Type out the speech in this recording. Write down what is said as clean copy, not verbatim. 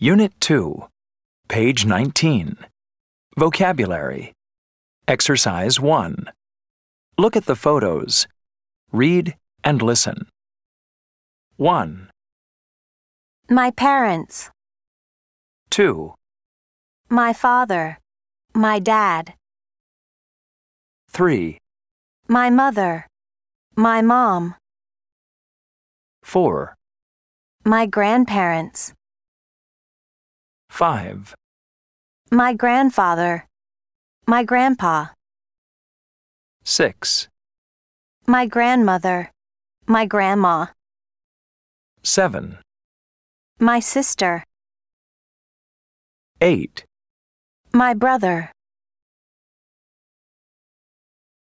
Unit 2, page 19. Vocabulary. Exercise 1. Look at the photos. Read and listen. 1, My parents, 2, my father, my dad, 3, my mother, my mom, 4, my grandparents, 5, my grandfather, my grandpa, 6, my grandmother, my grandma, 7, my sister, 8, my brother.